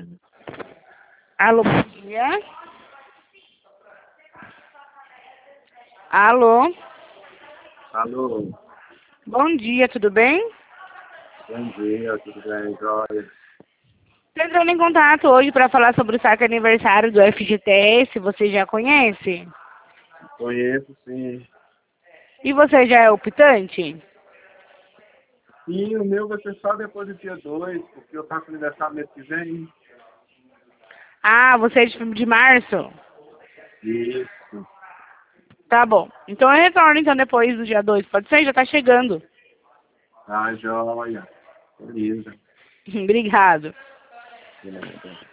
Alô, bom dia. Alô. Alô, Bom dia, tudo bem? bom dia, tudo bem, Jóia? Estou entrando em contato hoje para falar sobre o saque aniversário do FGTS. Você já conhece? Conheço, sim. E você já é optante? E o meu vai ser só depois do dia 2, porque eu faço aniversário mês que vem. Ah, você é de março? Isso. Tá bom. Então eu retorno então depois do dia 2. Pode ser? Já tá chegando. Tá, Jóia. Beleza. Obrigado. Beleza.